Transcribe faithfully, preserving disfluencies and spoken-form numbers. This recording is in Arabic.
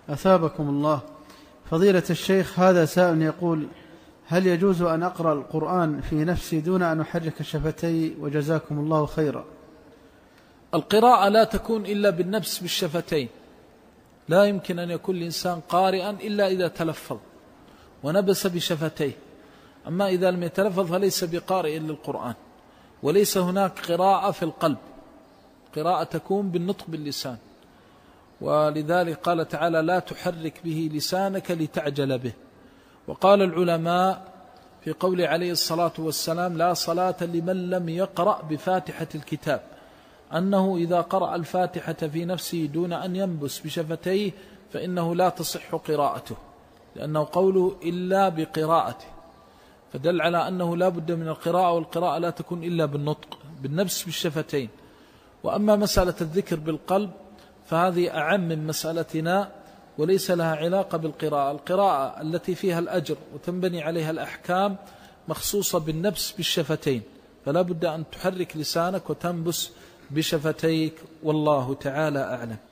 أثابكم الله. فضيلة الشيخ، هذا سائل يقول: هل يجوز أن أقرأ القرآن في نفسي دون أن أحرك شفتي؟ وجزاكم الله خيرا. القراءة لا تكون إلا بالنبس بالشفتين، لا يمكن أن يكون الإنسان قارئا إلا إذا تلفظ ونبس بشفتيه، أما إذا لم يتلفظ فليس بقارئ للقرآن. وليس هناك قراءة في القلب، قراءة تكون بالنطق باللسان، ولذلك قال تعالى: لا تحرك به لسانك لتعجل به. وقال العلماء في قول عليه الصلاة والسلام: لا صلاة لمن لم يقرأ بفاتحة الكتاب، أنه إذا قرأ الفاتحة في نفسه دون أن ينبس بشفتيه فإنه لا تصح قراءته، لأنه قوله إلا بقراءته، فدل على أنه لا بد من القراءة، والقراءة لا تكون إلا بالنطق بالنبس بالشفتين. وأما مسألة الذكر بالقلب فهذه أعم من مسألتنا وليس لها علاقة بالقراءة. القراءة التي فيها الأجر وتنبني عليها الأحكام مخصوصة بالنبس بالشفتين، فلا بد أن تحرك لسانك وتنبس بشفتيك، والله تعالى أعلم.